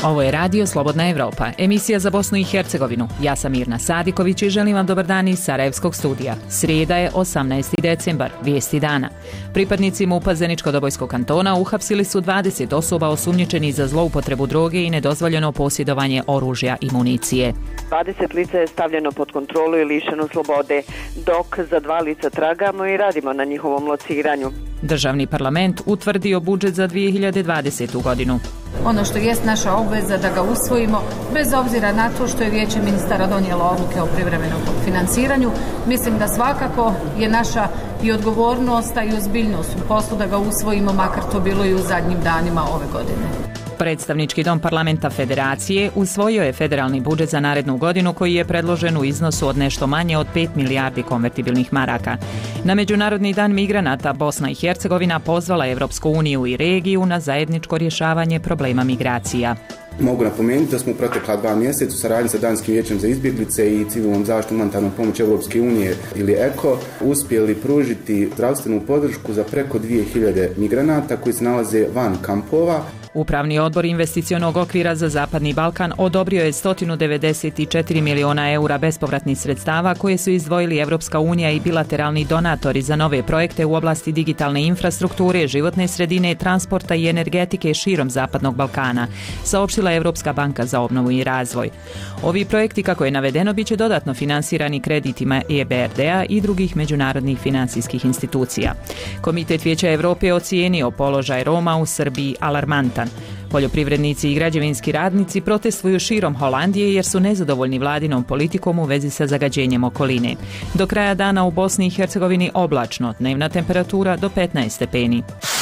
Ovo je Radio Slobodna Evropa, emisija za Bosnu i Hercegovinu. Ja sam Mirna Sadiković i želim vam dobar dan iz Sarajevskog studija. Srijeda je 18. decembar, vijesti dana. Pripadnici MUP-a Zeničko-Dobojskog kantona uhapsili su 20 osoba osumnjičenih za zloupotrebu droge i nedozvoljeno posjedovanje oružja i municije. 20 lica je stavljeno pod kontrolu i lišeno slobode, dok za 2 lica tragamo i radimo na njihovom lociranju. Državni parlament utvrdio budžet za 2020. godinu. Ono što jest naša obveza da ga usvojimo, bez obzira na to što je Vijeće ministara donijelo odluke o privremenom financiranju, mislim da svakako je naša i odgovornost, a i ozbiljnost u poslu da ga usvojimo, makar to bilo i u zadnjim danima ove godine. Predstavnički dom parlamenta Federacije usvojio je federalni budžet za narednu godinu koji je predložen u iznosu od nešto manje od 5 milijardi konvertibilnih maraka. Na Međunarodni dan migranata Bosna i Hercegovina pozvala Evropsku uniju i regiju na zajedničko rješavanje problema migracija. Mogu napomenuti da smo u protekla 2 mjeseca u saradnji sa Danskim vijećem za izbjeglice i civilnom zaštitom humanitarnom pomoć Evropske unije ili ECO uspjeli pružiti zdravstvenu podršku za preko 2000 migranata koji se nalaze van kampova. Upravni odbor investicionog okvira za Zapadni Balkan odobrio je 194 miliona eura bespovratnih sredstava koje su izdvojili Evropska unija i bilateralni donatori za nove projekte u oblasti digitalne infrastrukture, životne sredine, transporta i energetike širom Zapadnog Balkana, saopštila Evropska banka za obnovu i razvoj. Ovi projekti, kako je navedeno, bit će dodatno finansirani kreditima EBRD-a i drugih međunarodnih financijskih institucija. Komitet Vijeća Evrope ocijenio položaj Roma u Srbiji alarmantan. Poljoprivrednici i građevinski radnici protestuju širom Holandije jer su nezadovoljni vladinom politikom u vezi sa zagađenjem okoline. Do kraja dana u Bosni i Hercegovini oblačno, dnevna temperatura do 15 stepeni.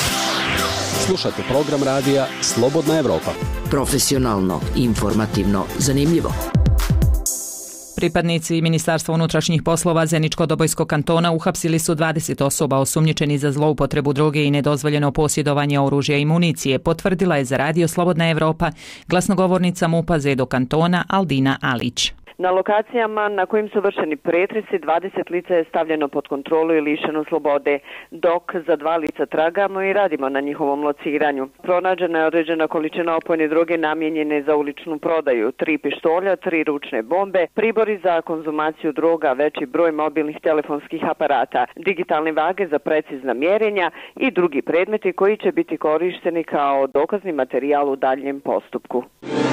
Slušate program radija Slobodna Evropa. Profesionalno, informativno, zanimljivo. Pripadnici Ministarstva unutrašnjih poslova Zeničko-Dobojskog kantona uhapsili su 20 osoba osumnjičeni za zloupotrebu droge i nedozvoljeno posjedovanje oružja i municije, potvrdila je za Radio Slobodna Evropa glasnogovornica MUP-a Zedo kantona Aldina Alić. Na lokacijama na kojim su vršeni pretresi 20 lica je stavljeno pod kontrolu i lišeno slobode, dok za 2 lica tragamo i radimo na njihovom lociranju. Pronađena je određena količina opojne droge namijenjene za uličnu prodaju, 3 pištolja, 3 ručne bombe, pribori za konzumaciju droga, veći broj mobilnih telefonskih aparata, digitalne vage za precizna mjerenja i drugi predmeti koji će biti korišteni kao dokazni materijal u daljem postupku.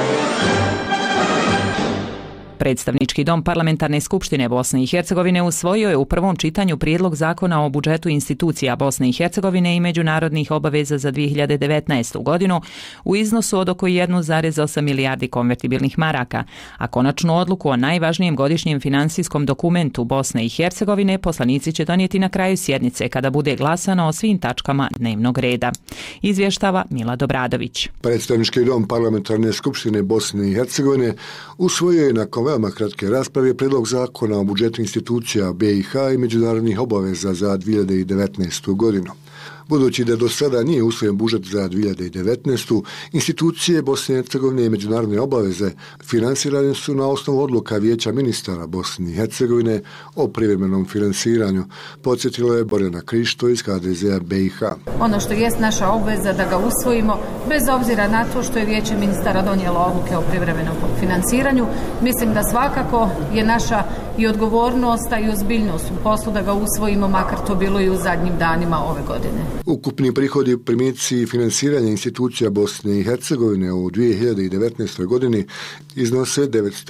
Predstavnički dom Parlamentarne skupštine Bosne i Hercegovine usvojio je u prvom čitanju prijedlog zakona o budžetu institucija Bosne i Hercegovine i međunarodnih obaveza za 2019. godinu u iznosu od oko 1,8 milijardi konvertibilnih maraka, a konačnu odluku o najvažnijem godišnjem financijskom dokumentu Bosne i Hercegovine poslanici će donijeti na kraju sjednice kada bude glasano o svim tačkama dnevnog reda. Izvještava Mila Dobradović. Predstavnički dom Parlamentarne skupštine Bosne i Hercegovine usvojio je nakon veoma kratke rasprave prijedlog zakona o budžetu institucija BiH i međunarodnih obaveza za 2019. godinu. Budući da do sada nije usvojen budžet za 2019. institucije Bosne i Hercegovine i međunarodne obaveze finansirane su na osnovu odluka Vijeća ministara Bosne i Hercegovine o privremenom finansiranju, podsjetila je Borjana Krišto iz HDZ-a BiH. Ono što jest naša obveza da ga usvojimo, bez obzira na to što je Vijeće ministara donijelo odluke o privremenom finansiranju, mislim da svakako je naša i odgovornost, a i ozbiljnost u poslu da ga usvojimo, makar to bilo i u zadnjim danima ove godine. Ukupni prihodi, primici i finansiranje institucija Bosne i Hercegovine u 2019. godini iznose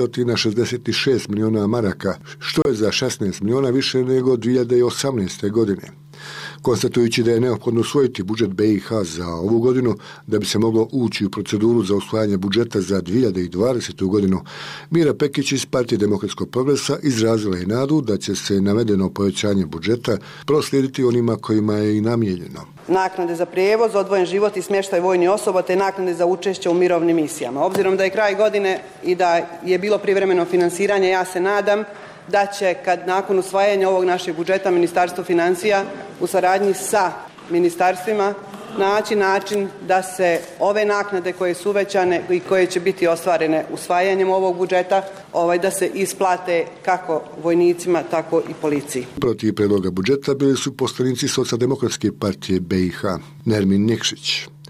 966 miliona maraka, što je za 16 miliona više nego 2018. godine. Konstatujući da je neophodno usvojiti budžet BiH za ovu godinu da bi se moglo ući u proceduru za usvajanje budžeta za 2020. godinu, Mira Pekić iz Partije demokratskog progresa izrazila je nadu da će se navedeno povećanje budžeta proslijediti onima kojima je i namijenjeno. Naknade za prijevoz, odvojen život i smještaj vojnih osoba te naknade za učešće u mirovnim misijama. Obzirom da je kraj godine i da je bilo privremeno finansiranje, ja se nadam da će, kad nakon usvajanja ovog našeg budžeta, Ministarstvo financija u saradnji sa ministarstvima naći način da se ove naknade koje su uvećane i koje će biti ostvarene usvajanjem ovog budžeta, da se isplate kako vojnicima, tako i policiji. Protiv predloga budžeta bili su poslanici Socijaldemokratske partije BiH, Nermin Nikšić.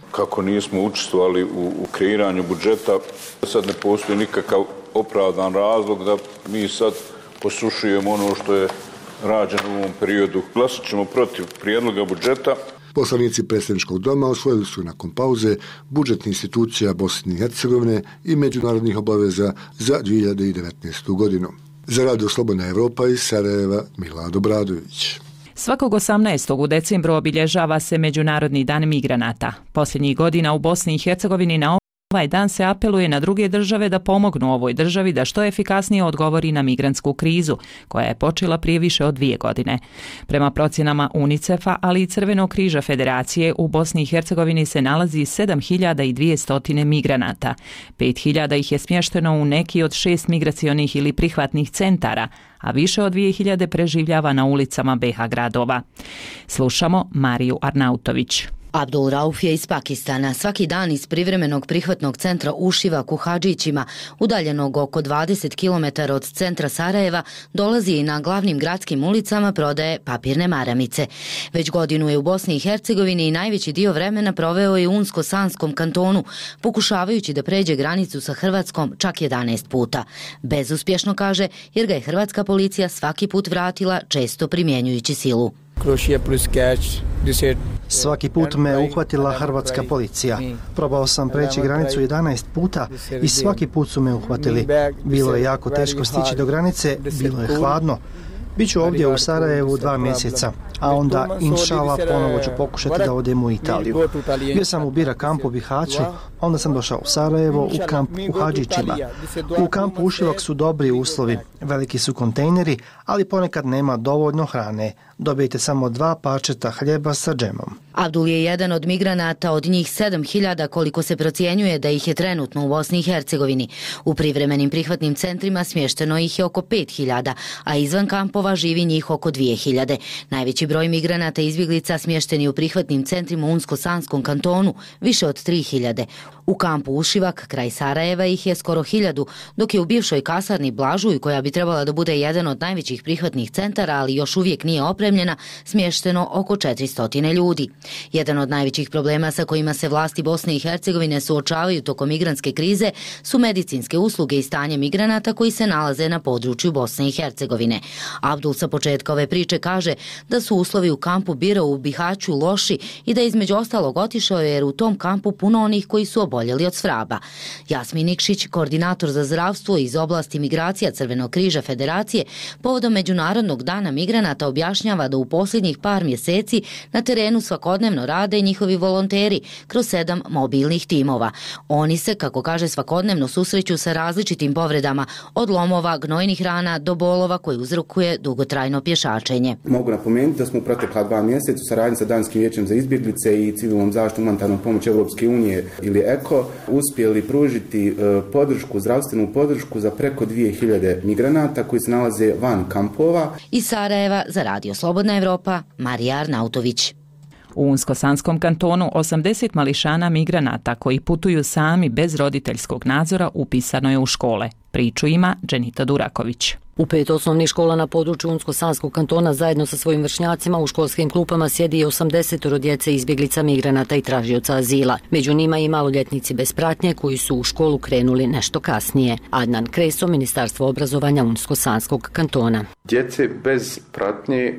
kako nismo učestvovali u kreiranju budžeta. Sad ne postoji nikakav opravdan razlog da mi sad posušujemo ono što je rađeno u ovom periodu. Glasat ćemo protiv prijedloga budžeta. Poslanici predsjedničkog doma usvojili su nakon pauze budžetnih institucija Bosne i Hercegovine i međunarodnih obaveza za 2019. godinu. Za Radio Slobodna Evropa iz Sarajeva, Milad Obradović. Svakog 18. u decembru obilježava se Međunarodni dan migranata. Posljednjih godina u Bosni i Hercegovini na ovaj dan se apeluje na druge države da pomognu ovoj državi da što efikasnije odgovori na migrantsku krizu, koja je počela prije više od 2 godine. Prema procjenama UNICEF-a, ali i Crvenog križa Federacije, u Bosni i Hercegovini se nalazi 7200 migranata. 5000 ih je smješteno u neki od 6 migracionih ili prihvatnih centara, a više od 2000 preživljava na ulicama BiH gradova. Slušamo Mariju Arnautović. Abdul Rauf je iz Pakistana. Svaki dan iz privremenog prihvatnog centra Ušivak u Hadžićima, udaljenog oko 20 km od centra Sarajeva, dolazi i na glavnim gradskim ulicama prodaje papirne maramice. Već godinu je u Bosni i Hercegovini i najveći dio vremena proveo je u Unsko-Sanskom kantonu, pokušavajući da pređe granicu sa Hrvatskom čak 11 puta. Bezuspješno, kaže, jer ga je hrvatska policija svaki put vratila, često primjenjujući silu. Svaki put me uhvatila hrvatska policija. Probao sam preći granicu 11 puta i svaki put su me uhvatili. Bilo je jako teško stići do granice, bilo je hladno. Biću ovdje u Sarajevu 2 mjeseca, a onda inšala ponovo ću pokušati da odem u Italiju. Bio sam u Bira kampu u Bihaću, onda sam došao u Sarajevo u kamp u Hadžićima. U kampu Ušivak su dobri uslovi, veliki su kontejneri, ali ponekad nema dovoljno hrane. Dobijete samo 2 parčeta hljeba sa džemom. Abdul je jedan od migranata, od njih 7000 koliko se procjenjuje da ih je trenutno u Bosni i Hercegovini. U privremenim prihvatnim centrima smješteno ih je oko 5000, a izvan kampova živi njih oko 2000. Najveći broj migranata i izbjeglica smješteni u prihvatnim centrima u Unsko-Sanskom kantonu, više od 3000. U kampu Ušivak, kraj Sarajeva, ih je skoro 1000, dok je u bivšoj kasarni Blažuj, koja bi trebala da bude jedan od najvećih prihvatnih centara, ali još uvijek nije opremljena, smješteno oko 400 ljudi. Jedan od najvećih problema sa kojima se vlasti Bosne i Hercegovine suočavaju tokom migrantske krize su medicinske usluge i stanje migranata koji se nalaze na području Bosne i Hercegovine. Abdul sa početka ove priče kaže da su uslovi u kampu Bira u Bihaću loši i da između ostalog otišao jer u tom kampu puno onih koji su oboljeli od svraba. Jasmin Nikšić, koordinator za zdravstvo iz oblasti migracija Crvenog križa Federacije, povodom Međunarodnog dana migranata objašnjava da u posljednjih par mjeseci na terenu svakodnevno rade njihovi volonteri kroz 7 mobilnih timova. Oni se, kako kaže, svakodnevno susreću sa različitim povredama, od lomova, gnojnih rana do bolova koji uzrokuje dugotrajno pješačenje. Mogu napomenuti da smo u protekla 2 mjeseca u saradnji sa Danskim vijećem za izbjeglice i civilnom zaštitom humanitarnom pomoć Europske unije ili ECO uspjeli pružiti zdravstvenu podršku za preko 2000 migranata koji se nalaze van kampova. Iz Sarajeva za Radio Slobodna Evropa, Marija Arnautović. U Unsko-Sanskom kantonu 80 mališana migranata koji putuju sami bez roditeljskog nadzora upisano je u škole. Priču ima Dženita Duraković. U 5 osnovnih škola na području Unsko-Sanskog kantona zajedno sa svojim vršnjacima u školskim klupama sjedi 80 djece izbjeglica, migranata i tražioca azila. Među njima i maloljetnici bez pratnje koji su u školu krenuli nešto kasnije. Adnan Kreso, Ministarstvo obrazovanja Unsko-Sanskog kantona. Djece bez pratnje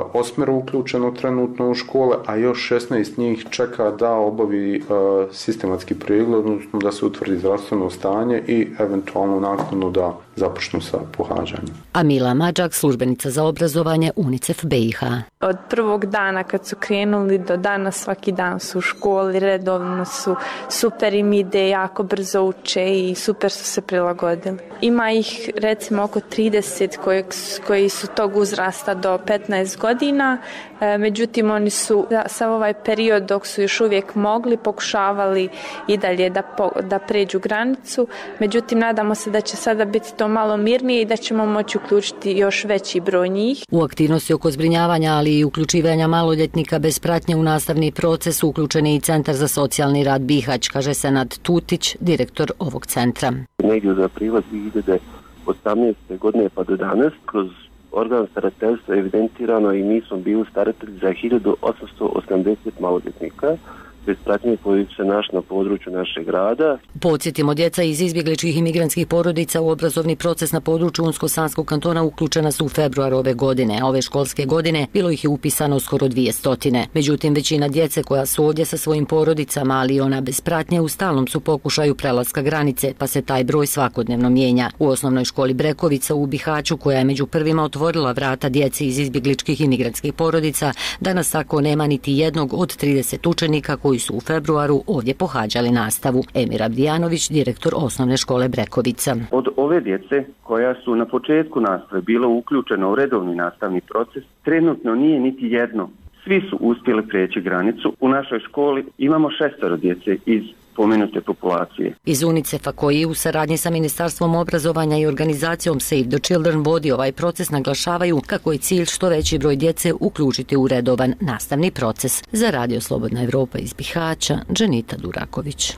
8 uključeno trenutno u škole, a još 16 njih čeka da obavi sistematski pregled, odnosno da se utvrdi zdravstveno stanje i eventualno naknadno da započnu sa pohađanjem. Amila Mađak, službenica za obrazovanje UNICEF BiH. Od prvog dana kad su krenuli do danas svaki dan su u školi, redovno su, super im ide, jako brzo uče i super su se prilagodili. Ima ih recimo oko 30 koji su tog uzrasta do 15 godina, međutim oni su sa ovaj period dok su još uvijek mogli pokušavali i dalje da pređu granicu, međutim nadamo se da će sada biti to malo mirnije i da ćemo moći uključiti još veći broj njih. U aktivnosti oko zbrinjavanja, ali i uključivanja maloljetnika bez pratnje u nastavni proces uključen je i Centar za socijalni rad Bihać, kaže Senad Tutić, direktor ovog centra. Negdje za prilaz 2018. godine pa do danas kroz organ starateljstva evidentirano i mi smo bili staratelji za 1880 maloljetnika bez pratnje koji se naš na području našeg grada. Podsjetimo, djeca iz izbjegličkih i migrantskih porodica u obrazovni proces na području Unsko-Sanskog kantona uključena su u februaru ove godine, a ove školske godine bilo ih je upisano skoro 200. Međutim, većina djece koja su ovdje sa svojim porodicama, ali i ona bez pratnje, u stalnom su pokušaju prelaska granice, pa se taj broj svakodnevno mijenja. U osnovnoj školi Brekovica u Bihaću, koja je među prvima otvorila vrata djeci iz izbjegličkih i migrantskih porodica, danas tako nema niti jednog od 30 učenika koji su u februaru ovdje pohađali nastavu. Emir Abdijanović, direktor osnovne škole Brekovica. Od ove djece koja su na početku nastave bila uključena u redovni nastavni proces, trenutno nije niti jedno. Svi su uspjeli prijeći granicu. U našoj školi imamo 6 djece iz pomenute populacije. Iz UNICEF-a, koji u saradnji sa Ministarstvom obrazovanja i organizacijom Save the Children vodi ovaj proces, naglašavaju kako je cilj što veći broj djece uključiti u redovan nastavni proces. Za Radio Slobodna Evropa iz Bihaća, Dženita Duraković.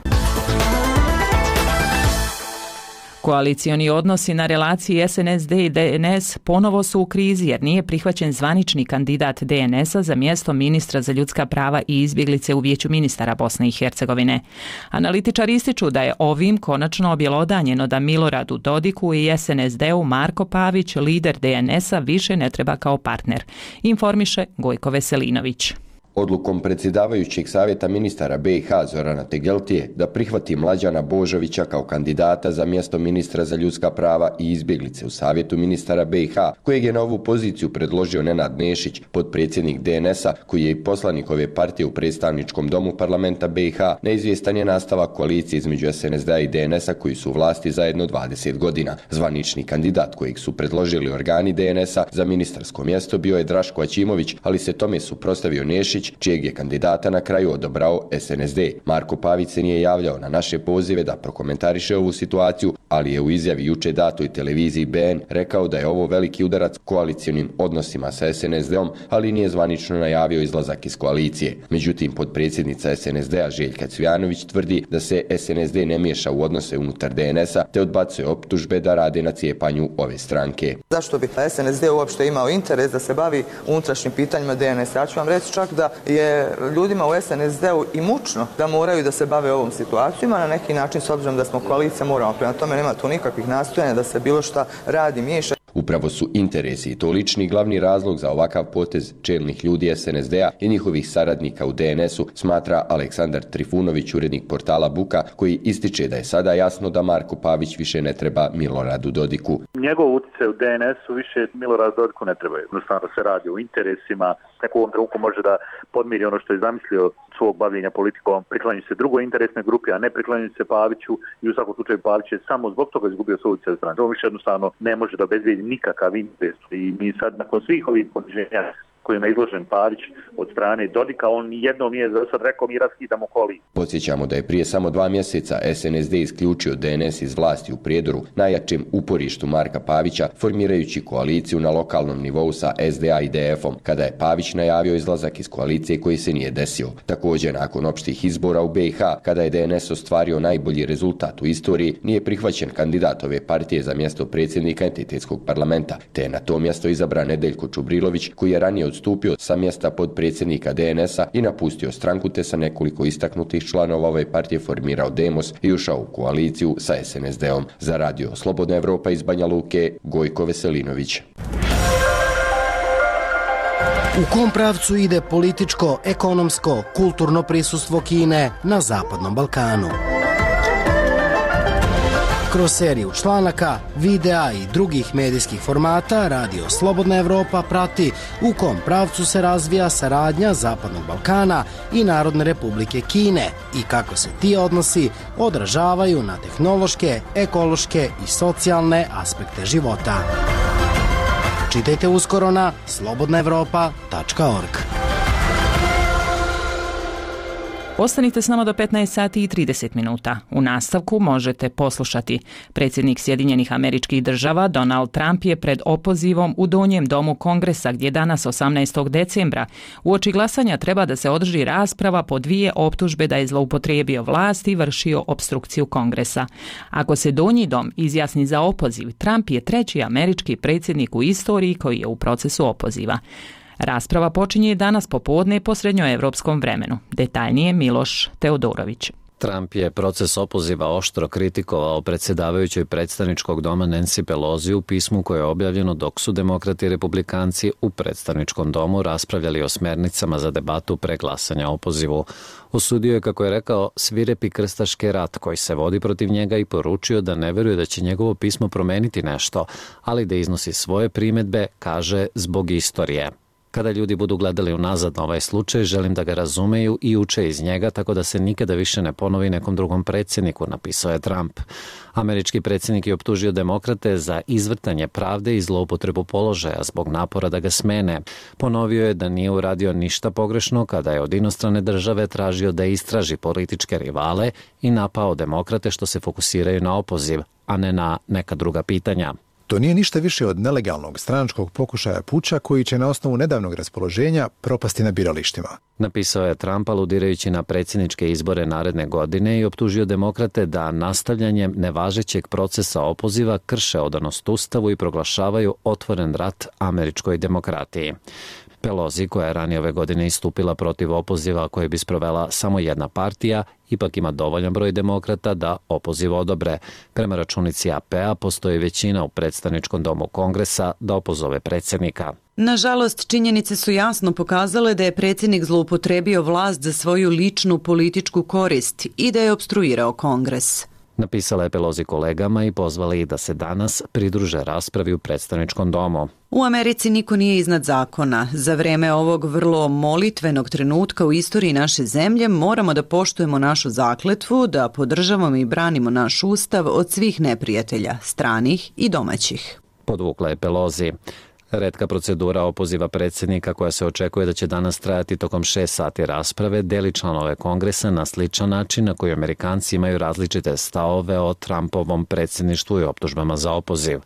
Koalicioni odnosi na relaciji SNSD i DNS ponovo su u krizi jer nije prihvaćen zvanični kandidat DNS-a za mjesto ministra za ljudska prava i izbjeglice u Vijeću ministara Bosne i Hercegovine. Analitičari ističu da je ovim konačno objelodanjeno da Miloradu Dodiku i SNSD-u Marko Pavić, lider DNS-a, više ne treba kao partner, informiše Gojko Veselinović. Odlukom predsjedavajućeg savjeta ministara BiH Zorana Tegeltije da prihvati Mlađana Božovića kao kandidata za mjesto ministra za ljudska prava i izbjeglice u savjetu ministara BiH, kojeg je na ovu poziciju predložio Nenad Nešić, potpredsjednik DNS-a, koji je i poslanik ove partije u predstavničkom domu parlamenta BiH, neizvjestan je nastavak koalicije između SNSD-a i DNS-a koji su u vlasti zajedno 20 godina. Zvanični kandidat kojeg su predložili organi DNS-a za ministarsko mjesto bio je Draško Aćimović, ali se tome suprotstavio Nešić, čijeg je kandidata na kraju odabrao SNSD. Marko Pavić se nije javljao na naše pozive da prokomentariše ovu situaciju, ali je u izjavi juče datoj televiziji BN rekao da je ovo veliki udarac koalicionim odnosima sa SNSD-om, ali nije zvanično najavio izlazak iz koalicije. Međutim, potpredsjednica SNSD-a Željka Cvijanović tvrdi da se SNSD ne miješa u odnose unutar DNS-a, te odbacuje optužbe da rade na cijepanju ove stranke. Zašto bi SNSD uopšte imao interes da se bavi unutrašnjim pitanjima DNS-a? Ja ću vam reći čak da je ljudima u SNSD-u i mučno da moraju da se bave ovom situacijama. Na neki način, s obzirom da smo koalicija, moramo. Prema tome nema tu nikakvih nastojanja da se bilo šta radi, miješa. Upravo su interesi i to lični glavni razlog za ovakav potez čelnih ljudi SNSD-a i njihovih saradnika u DNS-u, smatra Aleksandar Trifunović, urednik portala Buka, koji ističe da je sada jasno da Marko Pavić više ne treba Miloradu Dodiku. Njegov utjecaj u DNS-u više Miloradu Dodiku ne treba. Jednostavno se radi o interesima. Neko u ovom trenutku može da podmiri ono što je zamislio svog bavljenja politikom, priklanjuju se drugoj interesnoj grupi, a ne priklanjuju se Paviću, i u svakom slučaju Pavić je samo zbog toga izgubio svoj utjecaj u stranci. On više jednostavno ne može da obezbijedi nikakav interes. I mi sad nakon svih ovih poniženja kojima je izložen Pavić od strane Dodika, on jednom je sad rekao mi raskidamo koaliciju. Podsjećamo da je prije samo 2 mjeseca SNSD isključio DNS iz vlasti u Prijedoru, najjačem uporištu Marka Pavića, formirajući koaliciju na lokalnom nivou sa SDA i DF-om, kada je Pavić najavio izlazak iz koalicije koji se nije desio. Također, nakon opštih izbora u BiH, kada je DNS ostvario najbolji rezultat u istoriji, nije prihvaćen kandidat ove partije za mjesto predsjednika entitetskog parlamenta, te je na to mjesto izabran Nedeljko Čubrilović, koji je ranije odstupio sa mjesta podpredsjednika DNS-a i napustio stranku, te sa nekoliko istaknutih članova ove partije formirao Demos i ušao u koaliciju sa SNSD-om. Za Radio Slobodna Evropa iz Banja Luke, Gojko Veselinović. U kom pravcu ide političko, ekonomsko, kulturno prisustvo Kine na Zapadnom Balkanu? Kroz seriju članaka, videa i drugih medijskih formata Radio Slobodna Evropa prati u kom pravcu se razvija saradnja Zapadnog Balkana i Narodne Republike Kine i kako se ti odnosi odražavaju na tehnološke, ekološke i socijalne aspekte života. Čitajte uskoro na slobodnaevropa.org. Ostanite s nama do 15 sati i 30 minuta. U nastavku možete poslušati. Predsjednik Sjedinjenih Američkih Država Donald Trump je pred opozivom u Donjem domu Kongresa, gdje danas 18. decembra uoči glasanja treba da se održi rasprava po 2 optužbe da je zloupotrijebio vlast i vršio opstrukciju Kongresa. Ako se Donji dom izjasni za opoziv, Trump je 3. američki predsjednik u istoriji koji je u procesu opoziva. Rasprava počinje danas popodne po srednjoevropskom vremenu. Detaljnije Miloš Teodorović. Trump je proces opoziva oštro kritikovao predsjedavajućoj predstavničkog doma Nancy Pelosi u pismu koje je objavljeno dok su demokrati i republikanci u predstavničkom domu raspravljali o smernicama za debatu pre glasanja o opozivu. Osudio je, kako je rekao, svirepi krstaški rat koji se vodi protiv njega i poručio da ne veruje da će njegovo pismo promeniti nešto, ali da iznosi svoje primjedbe, kaže, zbog istorije. Kada ljudi budu gledali unazad na ovaj slučaj, želim da ga razumeju i uče iz njega tako da se nikada više ne ponovi nekom drugom predsjedniku, napisao je Trump. Američki predsjednik je optužio demokrate za izvrtanje pravde i zloupotrebu položaja zbog napora da ga smene. Ponovio je da nije uradio ništa pogrešno kada je od inostrane države tražio da istraži političke rivale i napao demokrate što se fokusiraju na opoziv, a ne na neka druga pitanja. To nije ništa više od nelegalnog stranačkog pokušaja puča koji će na osnovu nedavnog raspoloženja propasti na biralištima. Napisao je Trump aludirajući na predsjedničke izbore naredne godine i optužio demokrate da nastavljanjem nevažećeg procesa opoziva krše odanost Ustavu i proglašavaju otvoren rat američkoj demokratiji. Pelosi, koja je ranije ove godine istupila protiv opoziva koje bi sprovela samo jedna partija, ipak ima dovoljan broj demokrata da opoziv odobre. Prema računici AP-a postoji većina u predstavničkom domu Kongresa da opozove predsjednika. Nažalost, činjenice su jasno pokazale da je predsjednik zloupotrebio vlast za svoju ličnu političku korist i da je opstruirao Kongres. Napisala je Pelosi kolegama i pozvala ih da se danas pridruže raspravi u predstavničkom domu. U Americi niko nije iznad zakona. Za vreme ovog vrlo molitvenog trenutka u istoriji naše zemlje moramo da poštujemo našu zakletvu, da podržavamo i branimo naš ustav od svih neprijatelja, stranih i domaćih. Podvukla je Pelosi. Retka procedura opoziva predsjednika koja se očekuje da će danas trajati tokom 6 sati rasprave deli članove Kongresa na sličan način na koji Amerikanci imaju različite stavove o Trumpovom predsjedništvu i optužbama za opoziv.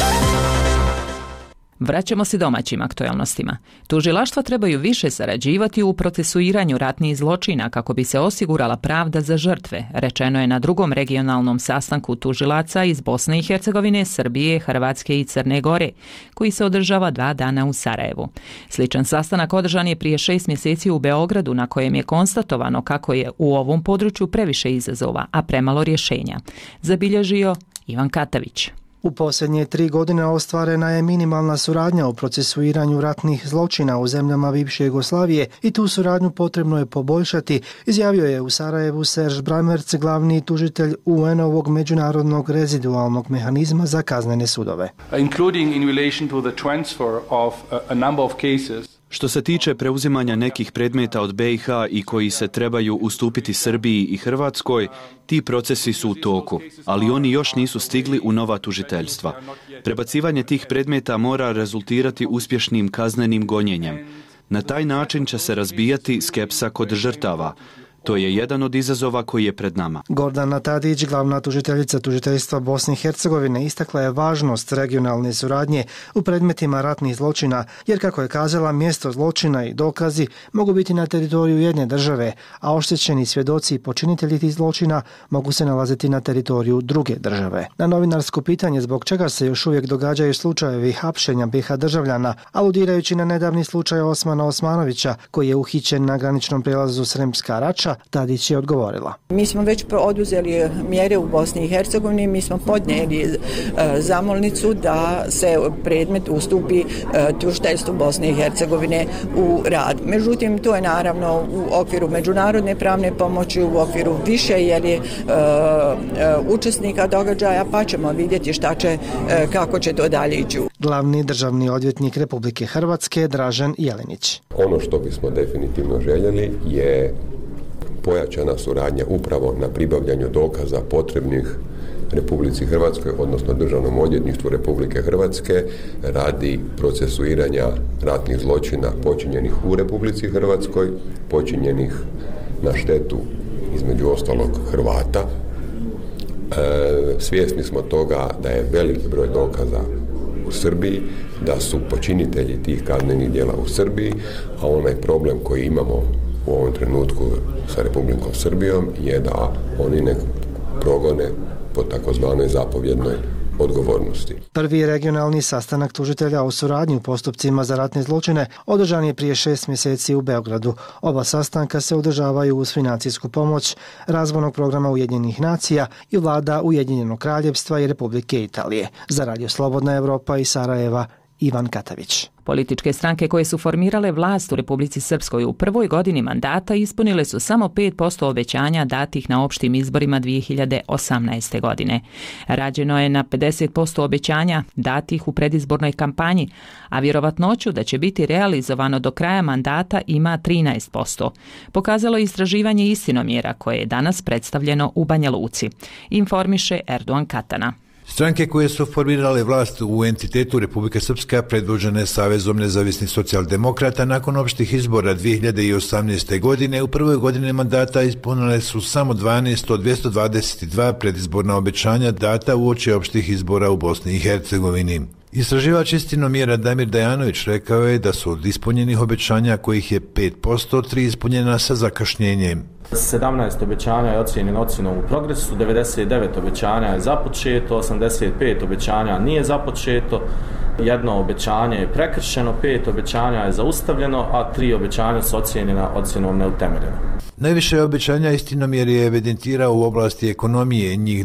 Vraćamo se domaćim aktualnostima. Tužilaštva trebaju više sarađivati u procesuiranju ratnih zločina kako bi se osigurala pravda za žrtve, rečeno je na drugom regionalnom sastanku tužilaca iz Bosne i Hercegovine, Srbije, Hrvatske i Crne Gore, koji se održava 2 dana u Sarajevu. Sličan sastanak održan je prije 6 mjeseci u Beogradu, na kojem je konstatovano kako je u ovom području previše izazova, a premalo rješenja. Zabilježio Ivan Katavić. U posljednje 3 godine ostvarena je minimalna suradnja u procesuiranju ratnih zločina u zemljama bivše Jugoslavije i tu suradnju potrebno je poboljšati, izjavio je u Sarajevu Serge Brammertz, glavni tužitelj UN-ovog međunarodnog rezidualnog mehanizma za kaznene sudove. Including in relation to the transfer of a number of cases. Što se tiče preuzimanja nekih predmeta od BiH i koji se trebaju ustupiti Srbiji i Hrvatskoj, ti procesi su u toku, ali oni još nisu stigli u nova tužiteljstva. Prebacivanje tih predmeta mora rezultirati uspješnim kaznenim gonjenjem. Na taj način će se razbijati skepsa kod žrtava. To je jedan od izazova koji je pred nama. Gordana Tadić, glavna tužiteljica tužiteljstva Bosne i Hercegovine, istakla je važnost regionalne suradnje u predmetima ratnih zločina, jer kako je kazala, mjesto zločina i dokazi mogu biti na teritoriju jedne države, a oštećeni svjedoci i počinitelji tih zločina mogu se nalaziti na teritoriju druge države. Na novinarsko pitanje zbog čega se još uvijek događaju slučajevi hapšenja BiH državljana, aludirajući na nedavni slučaj Osmana Osmanovića, koji je uhićen na graničnom prijelazu Sremska Rača, Tadić je odgovorila. Mi smo već oduzeli mjere u Bosni i Hercegovini, mi smo podnijeli zamolnicu da se predmet ustupi tužiteljstvu Bosne i Hercegovine u rad. Međutim, to je naravno u okviru međunarodne pravne pomoći, u okviru više učesnika događaja, pa ćemo vidjeti kako će to dalje ići. Glavni državni odvjetnik Republike Hrvatske Dražen Jelenić. Ono što bismo definitivno željeli je pojačana suradnja upravo na pribavljanju dokaza potrebnih Republici Hrvatskoj, odnosno Državnom odvjetništvu Republike Hrvatske radi procesuiranja ratnih zločina počinjenih u Republici Hrvatskoj, počinjenih na štetu između ostalog Hrvata. Svjesni smo toga da je veliki broj dokaza u Srbiji, da su počinitelji tih kaznenih djela u Srbiji, a onaj problem koji imamo u ovom trenutku sa Republikom Srbijom je da oni ne progone po takozvanoj zapovjednoj odgovornosti. Prvi regionalni sastanak tužitelja o suradnji u postupcima za ratne zločine održan je prije 6 mjeseci u Beogradu. Oba sastanka se održavaju uz financijsku pomoć razvojnog programa Ujedinjenih nacija i vlada Ujedinjenog kraljevstva i Republike Italije. Za Radio Slobodna Evropa iz Sarajeva, Ivan Katavić. Političke stranke koje su formirale vlast u Republici Srpskoj u prvoj godini mandata ispunile su samo 5% obećanja datih na opštim izborima 2018. godine. Rađeno je na 50% obećanja datih u predizbornoj kampanji, a vjerovatnoću da će biti realizovano do kraja mandata ima 13%. Pokazalo je istraživanje Istinomjera koje je danas predstavljeno u Banja Luci. Informiše Erdogan Katana. Stranke koje su formirale vlast u entitetu Republike Srpska predvođene Savezom nezavisnih socijaldemokrata nakon opštih izbora 2018. godine u prvoj godini mandata ispunile su samo 12 od 222 predizborna obećanja data uoči opštih izbora u Bosni i Hercegovini. Istraživač Istinomjera Damir Dajanović rekao je da su od ispunjenih obećanja kojih je 5%, 3 ispunjena sa zakašnjenjem. 17 obećanja je ocijenjeno ocjenom u progresu, 99 obećanja je započeto, 85 obećanja nije započeto, 1 obećanje je prekršeno, 5 obećanja je zaustavljeno, a 3 obećanja su ocijenjena ocjenom neutemeljeno. Najviše obećanja Istinomjer je evidentirao u oblasti ekonomije, njih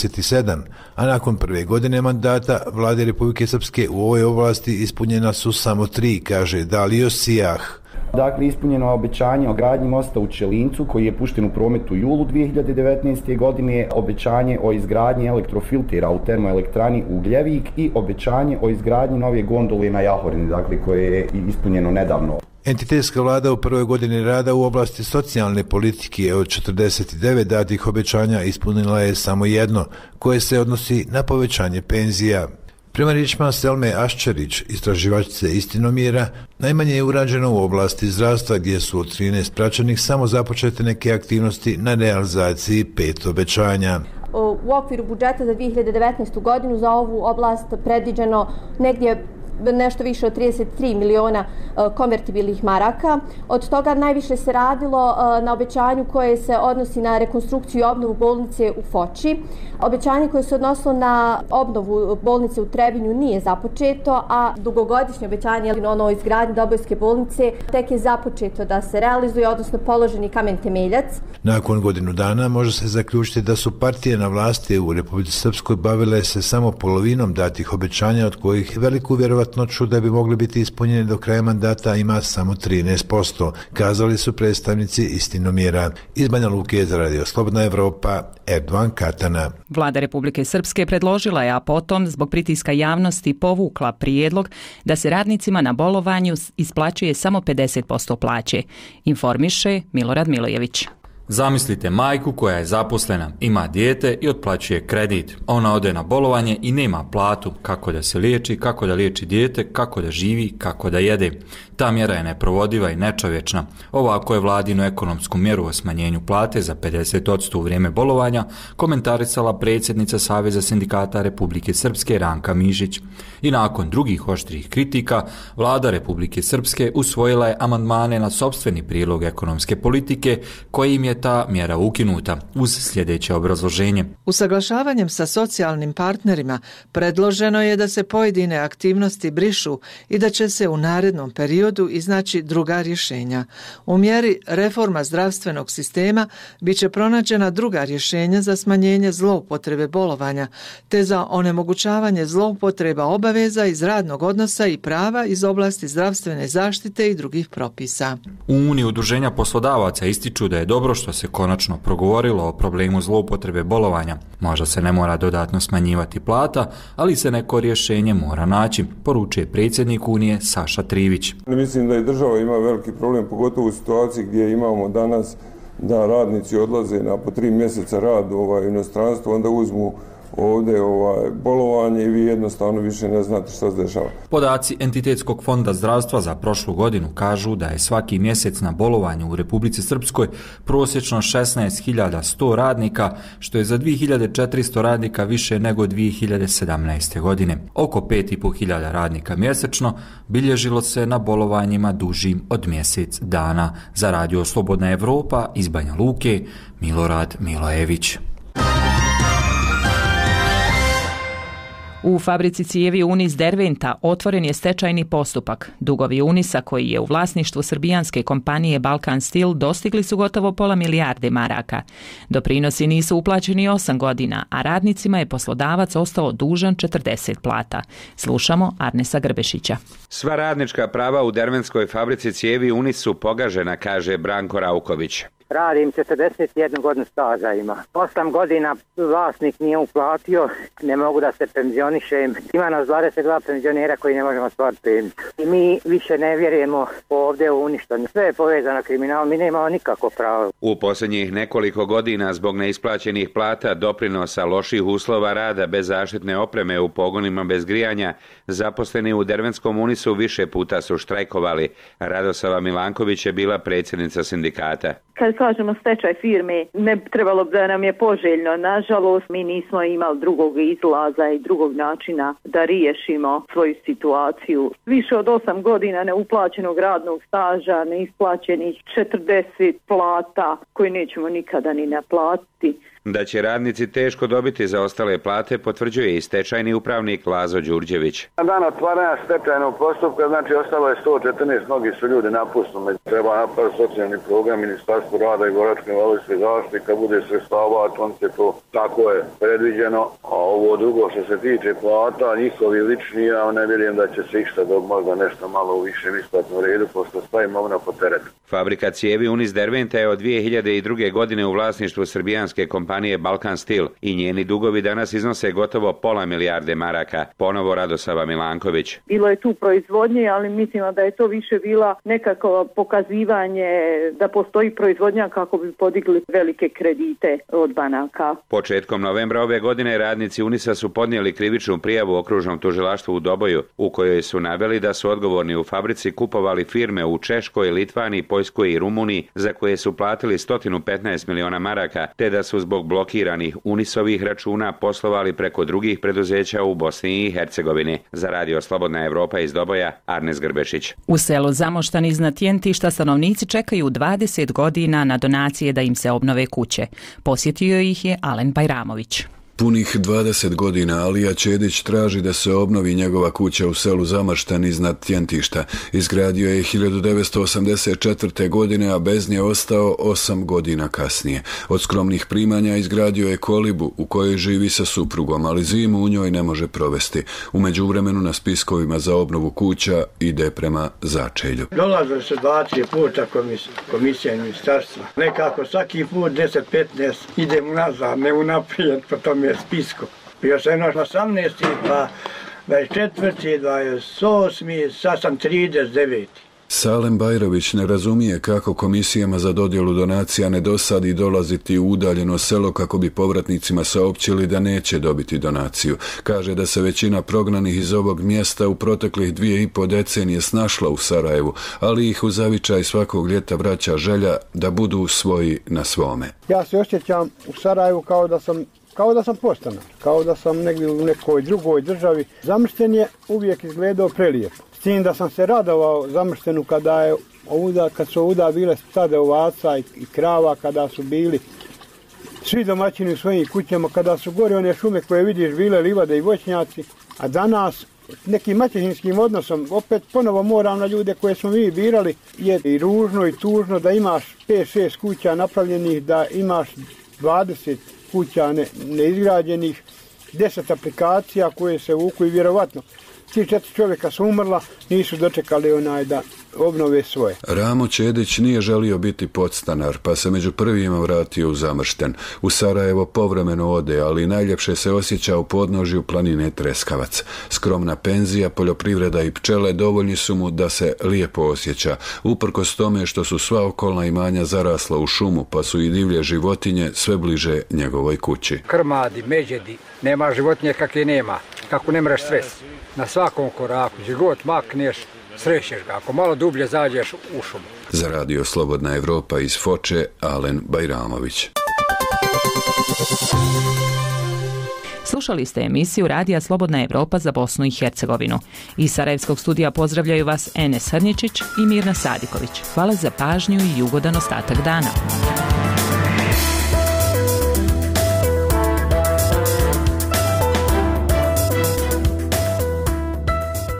97, a nakon prve godine mandata vlade Republike Srpske u ovoj oblasti ispunjena su samo 3, kaže Dalio Sijah. Dakle, ispunjeno je obećanje o gradnji mosta u Čelincu koji je pušten u promet u julu 2019. godine, obećanje o izgradnji elektrofiltera u termoelektrani Ugljevik i obećanje o izgradnji nove gondole na Jahorini, dakle, koje je ispunjeno nedavno. Entitetska vlada u prvoj godini rada u oblasti socijalne politike od 49 datih obećanja ispunila je samo 1, koje se odnosi na povećanje penzija. Prema riječima Selme Aščerić, istraživačice Istinomjera, najmanje je urađeno u oblasti zdravstva gdje su od 13 praćenih samo započete neke aktivnosti na realizaciji 5 obećanja. U okviru budžeta za 2019. godinu za ovu oblast predviđeno negdje nešto više od 33 miliona konvertibilnih maraka. Od toga najviše se radilo na obećanju koje se odnosi na rekonstrukciju i obnovu bolnice u Foči. Obećanje koje se odnosilo na obnovu bolnice u Trebinju nije započeto, a dugogodišnje obećanje o izgradnji Dobojske bolnice tek je započeto da se realizuje, odnosno položeni kamen temeljac. Nakon godinu dana može se zaključiti da su partije na vlasti u Republici Srpskoj bavile se samo polovinom datih obećanja, od kojih veliku vjerovatnoću da bi mogli biti ispunjeni do kraja mandata ima samo 13%, kazali su predstavnici Istinomjera. Iz Banja Luke za Radio Slobodna Evropa, Erdogan Katana. Vlada Republike Srpske predložila je, a potom zbog pritiska javnosti povukla prijedlog da se radnicima na bolovanju isplaćuje samo 50% plaće. Informiše Milorad Milojević. Zamislite majku koja je zaposlena, ima dijete i otplaćuje kredit. Ona ode na bolovanje i nema platu. Kako da se liječi, kako da liječi dijete, kako da živi, kako da jede. Ta mjera je neprovodiva i nečovječna. Ovako je vladinu ekonomsku mjeru o smanjenju plate za 50% u vrijeme bolovanja komentarisala predsjednica Saveza sindikata Republike Srpske Ranka Mišić. I nakon drugih oštrih kritika, vlada Republike Srpske usvojila je amandmane na sopstveni prijedlog ekonomske politike kojim je ta mjera ukinuta uz sljedeće obrazloženje. Usaglašavanjem sa socijalnim partnerima predloženo je da se pojedine aktivnosti brišu i da će se u narednom periodu iznaći druga rješenja. U mjeri reforma zdravstvenog sistema biće pronađena druga rješenja za smanjenje zloupotrebe bolovanja, te za onemogućavanje zloupotreba obaveza iz radnog odnosa i prava iz oblasti zdravstvene zaštite i drugih propisa. U Uniji udruženja poslodavaca ističu da je dobro što se konačno progovorilo o problemu zloupotrebe bolovanja. Možda se ne mora dodatno smanjivati plata, ali se neko rješenje mora naći, poručuje predsjednik Unije Saša Trivić. Mislim da i država ima veliki problem, pogotovo u situaciji gdje imamo danas da radnici odlaze na po 3 mjeseca rad u inostranstvo, onda uzmu ovdje bolovanje i vi jednostavno više ne znate što se dešava. Podaci Entitetskog fonda zdravstva za prošlu godinu kažu da je svaki mjesec na bolovanju u Republici Srpskoj prosječno 16.100 radnika, što je za 2.400 radnika više nego 2017. godine. Oko 5.500 radnika mjesečno bilježilo se na bolovanjima dužim od mjesec dana. Za Radio Slobodna Evropa iz Banja Luke, Milorad Milojević. U fabrici cijevi Unis Derventa otvoren je stečajni postupak. Dugovi Unisa, koji je u vlasništvu srbijanske kompanije Balkan Steel, dostigli su gotovo pola milijarde maraka. Doprinosi nisu uplaćeni 8 godina, a radnicima je poslodavac ostao dužan 40 plata. Slušamo Arnesa Grbešića. Sva radnička prava u dervenskoj fabrici cijevi Unis su pogažena, kaže Branko Rauković. Radim 41 godinu staža ima. 8 godina vlasnik nije uplatio, ne mogu da se penzionišem. Ima nas 22 penzionera koji ne možemo stvariti penziju. I mi više ne vjerujemo ovdje u ništa. Sve je povezano kriminalom, mi nemamo nikako pravo. U posljednjih nekoliko godina zbog neisplaćenih plata, doprinosa, loših uslova rada bez zaštitne opreme u pogonima bez grijanja, zaposleni u dervenskom Unisu više puta su štrajkovali. Radosava Milanković je bila predsjednica sindikata. Kad kažemo stečaj firme, ne trebalo da nam je poželjno. Nažalost, mi nismo imali drugog izlaza i drugog načina da riješimo svoju situaciju. Više od 8 godina neuplaćenog radnog staža, neisplaćenih 40 plata koje nećemo nikada ni naplatiti. Da će radnici teško dobiti za ostale plate, potvrđuje i stečajni upravnik Lazo Đurđević. Na dan otvaranja stečajnog postupka, znači ostalo je 114, mnogi su ljudi napustili. Treba napraviti socijalni program, Ministarstvo rada i boračke invalidske zaštite, kad bude sredstava, on se to tako je predviđeno. A ovo drugo što se tiče plata, njihovi lični, ja ne vjerujem da će se išta dok možda nešto malo u višem isplatnom redu, pošto stavimo na po teretu. Fabrika cijevi Unis Derventa je od 2002. godine u vlasništvu srbijanske kompanije Balkan Steel i njeni dugovi danas iznose gotovo pola milijarde maraka. Ponovo Radosava Milanković. Bilo je tu proizvodnje, ali mislimo da je to više bila nekako pokazivanje da postoji proizvodnja kako bi podigli velike kredite od banaka. Početkom novembra ove godine radnici Unisa su podnijeli krivičnu prijavu okružnom tužilaštvu u Doboju, u kojoj su naveli da su odgovorni u fabrici kupovali firme u Češkoj, Litvaniji, Poljskoj i Rumuniji za koje su platili 115 miliona maraka, te da su zbog blokiranih Unisovih računa poslovali preko drugih preduzeća u Bosni i Hercegovini. Za Radio Slobodna Evropa iz Doboja, Arnes Grbešić. U selu Zamoštan iznad Tjentišta stanovnici čekaju 20 godina na donacije da im se obnove kuće. Posjetio ih je Alen Bajramović. Punih 20 godina Alija Čedić traži da se obnovi njegova kuća u selu Zamoštan iznad Tjentišta. Izgradio je 1984. godine, a bez nje ostao 8 godina kasnije. Od skromnih primanja izgradio je kolibu u kojoj živi sa suprugom, ali zimu u njoj ne može provesti. U međuvremenu na spiskovima za obnovu kuća ide prema začelju. Dolazili su 20 puta komisija ministarstva. Nekako svaki put 10-15 idem nazad, ne unaprijed po tome spisku. Bio sam na 18. pa 24. 28. sad sam 39. Salem Bajrović ne razumije kako komisijama za dodjelu donacija ne dosadi dolaziti u udaljeno selo kako bi povratnicima saopćili da neće dobiti donaciju. Kaže da se većina prognanih iz ovog mjesta u proteklih 2,5 decenije snašla u Sarajevu, ali ih u zavičaj svakog ljeta vraća želja da budu svoji na svome. Ja se osjećam u Sarajevu kao da sam podstanar, kao da sam negdje u nekoj drugoj državi. Zamršten je uvijek izgledao prelijepo. S tim da sam se radovao Zamrštenu kad su ovuda bile stade ovaca i krava, kada su bili svi domaćini u svojim kućama, kada su gore one šume koje vidiš bile livade i voćnjaci, a danas nekim maćehinskim odnosom, opet ponovo moram na ljude koje smo mi birali, je i ružno i tužno da imaš 5-6 kuća napravljenih, da imaš 20 kuća neizgrađenih, 10 aplikacija koje se vuku i vjerovatno 3-4 čovjeka su umrla, nisu dočekali da obnove svoje. Ramo Čedić nije želio biti podstanar, pa se među prvima vratio u Zamršten. U Sarajevo povremeno ode, ali najljepše se osjeća u podnožju planine Treskavac. Skromna penzija, poljoprivreda i pčele dovoljni su mu da se lijepo osjeća, uprkos tome što su sva okolna imanja zarasla u šumu, pa su i divlje životinje sve bliže njegovoj kući. Krmadi, međedi, nema životinje kakve nema, kako ne mreš sve. Na svakom koraku, gdje god makneš, srećeš ga, ako malo dublje zađeš u šumu. Za Radio Slobodna Evropa iz Foče, Alen Bajramović. Slušali ste emisiju Radija Slobodna Evropa za Bosnu i Hercegovinu. Iz Sarajevskog studija pozdravljaju vas Enes Hrničić i Mirna Sadiković. Hvala za pažnju i ugodan ostatak dana.